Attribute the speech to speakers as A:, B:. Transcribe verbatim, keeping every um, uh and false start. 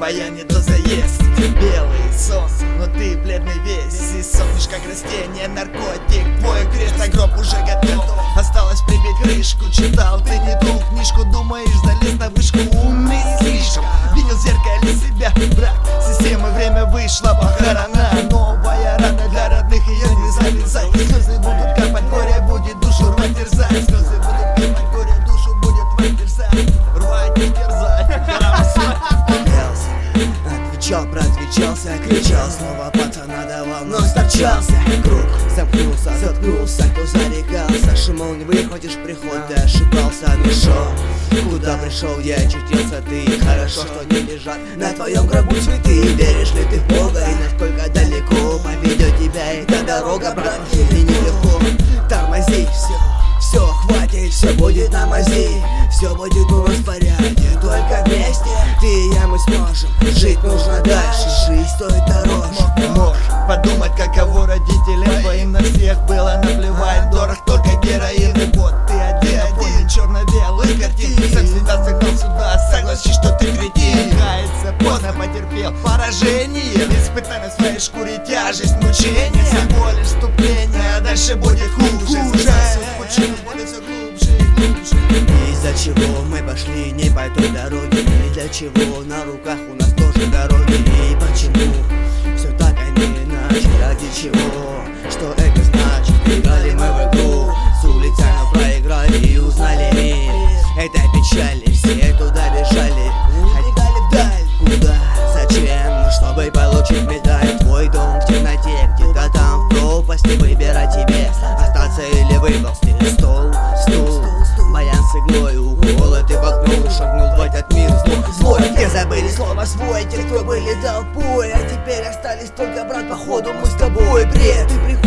A: твоя не то заезд. Белый солнце, но ты бледный весь, и сохнешь как растение, наркотик. Твой крест на гроб уже готов, осталось прибить крышку. Читал ты не ту книжку, думаешь, залез на вышку. Умный слишком, видел в зеркале себя. Брак системы, время вышло, похорона. Новая рана для родных, ее не залезать. Слезы будут капать, горе будет душу рвать, терзать. Слезы будут капать, горе душу будет рвать, терзать. Рвать и терзать.
B: Отвечал, проотвечался, кричал, снова пацана давал, но сторчался. Круг замкнулся, заткнулся, кто зарекался. Шимол, не выходишь в приход, ты ошибался. Ну шо, куда пришел, я очутился, ты. Хорошо, что не лежат на твоем гробу цветы. Веришь ли ты в Бога и насколько далеко поведет тебя эта дорога, брат? И нелегко, тормози, все, все, хватит, все будет на мази. Все будет у нас в порядке, только вместе ты и я, мы сможем. Жить нужно дальше, жизнь стоит дороже.
A: Можешь подумать, каково родителям твоим на всех было наплевать. Дорог только героин и вот ты один, один черно-белый картин. Сам себя согнал сюда, согласись, что ты кретин. Кается, поздно потерпел поражение, испытай на своей шкуре тяжесть мучения. Всего лишь вступление, а дальше будет хуже. Почему будет все глубже и глубже?
B: Из-за чего мы пошли не по той дороге, и для чего на руках у нас тоже дороги. И почему все так, а не иначе? Ради чего? Что это значит? Играли мы в игру с улицы, но проиграли и узнали мир. Это печали, все туда бежали, убегали вдаль. Куда? Зачем? Ну, чтобы получить медаль. Твой дом в темноте, где-то там в пропасти. Выбирай тебе, остаться или выползти. Стол, стул, баян с иглой, уколы ты воткнул, шагнул в этот мир злой. Злой, где забыли слово свой, те, кто были толпой, а теперь остались только, брат, походу мы с тобой. Бред, ты приходишь